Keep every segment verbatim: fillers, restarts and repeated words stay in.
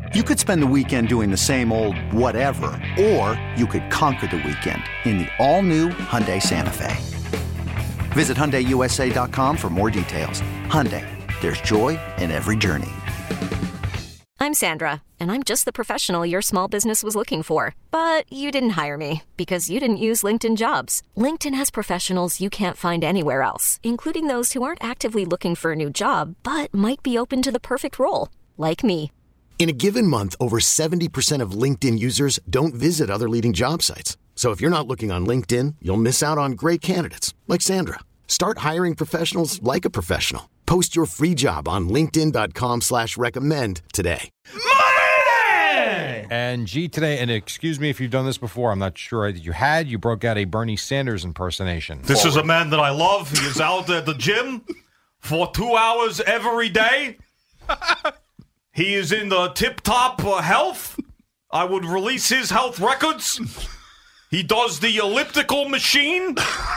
You could spend the weekend doing the same old whatever, or you could conquer the weekend in the all-new Hyundai Santa Fe. Visit Hyundai U S A dot com for more details. Hyundai, there's joy in every journey. I'm Sandra, and I'm just the professional your small business was looking for. But you didn't hire me because you didn't use LinkedIn Jobs. LinkedIn has professionals you can't find anywhere else, including those who aren't actively looking for a new job, but might be open to the perfect role, like me. In a given month, over seventy percent of LinkedIn users don't visit other leading job sites. So if you're not looking on LinkedIn, you'll miss out on great candidates like Sandra. Start hiring professionals like a professional. Post your free job on linkedin dot com slash recommend today. Money! And G today, and excuse me if you've done this before, I'm not sure that you had, you broke out a Bernie Sanders impersonation. This Forward. Is a man that I love. He is out at the gym for two hours every day. He is in the tip-top uh, health. I would release his health records. He does the elliptical machine.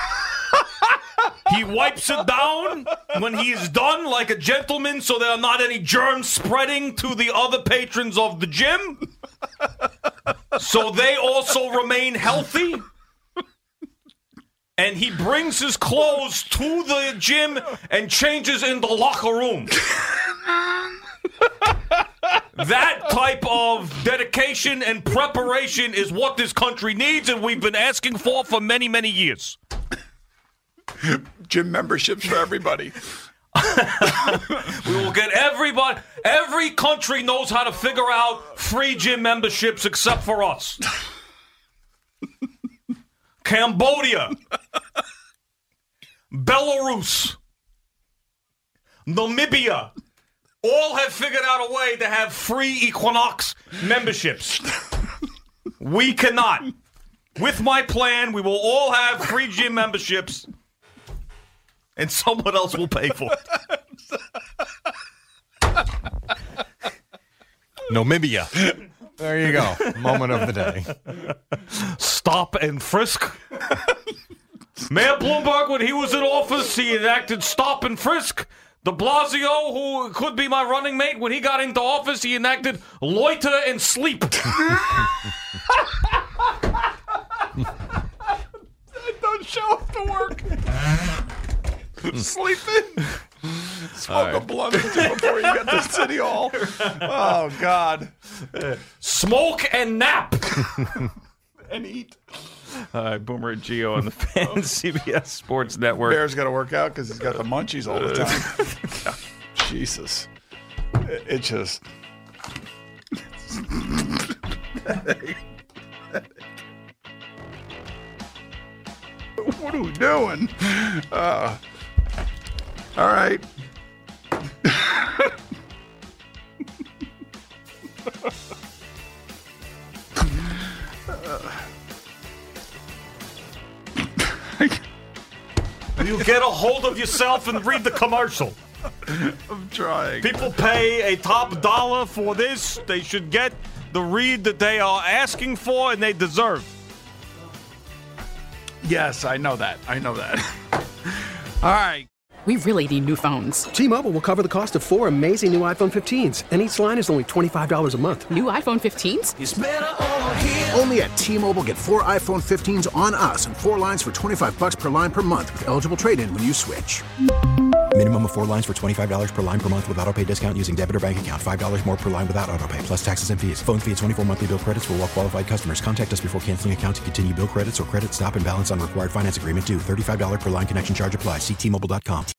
He wipes it down when he is done like a gentleman so there are not any germs spreading to the other patrons of the gym. So they also remain healthy. And he brings his clothes to the gym and changes in the locker room. That type of dedication and preparation is what this country needs, and we've been asking for for many, many years. Gym memberships for everybody. We will get everybody. Every country knows how to figure out free gym memberships except for us. Cambodia, Belarus, Namibia. All have figured out a way to have free Equinox memberships. We cannot. With my plan, we will all have free gym memberships, and someone else will pay for it. Namibia. There you go. Moment of the day. Stop and frisk. Mayor Bloomberg, when he was in office, he enacted stop and frisk. De Blasio, who could be my running mate, when he got into office, he enacted loiter and sleep. Don't show up to work. Sleeping. Smoke right. a blunt or two before you get to City Hall. Oh, God. Smoke and nap. And eat. All right, Boomer and Gio on the Fan, C B S Sports Network. Bear's got to work out because he's got the munchies all the time. Jesus. It, it just... What are we doing? Uh, all right. You get a hold of yourself and read the commercial. I'm trying. People pay a top dollar for this. They should get the read that they are asking for and they deserve. Yes, I know that. I know that. All right. We really need new phones. T-Mobile will cover the cost of four amazing new iPhone fifteens, and each line is only twenty-five dollars a month. New iPhone fifteens? It's better over here. Only at T-Mobile, get four iPhone fifteens on us and four lines for twenty-five dollars per line per month with eligible trade-in when you switch. Minimum of four lines for twenty-five dollars per line per month with autopay discount using debit or bank account. five dollars more per line without autopay, plus taxes and fees. Phone fee at twenty-four monthly bill credits for well-qualified customers. Contact us before canceling account to continue bill credits or credit stop and balance on required finance agreement due. thirty-five dollars per line connection charge applies. See T Mobile dot com.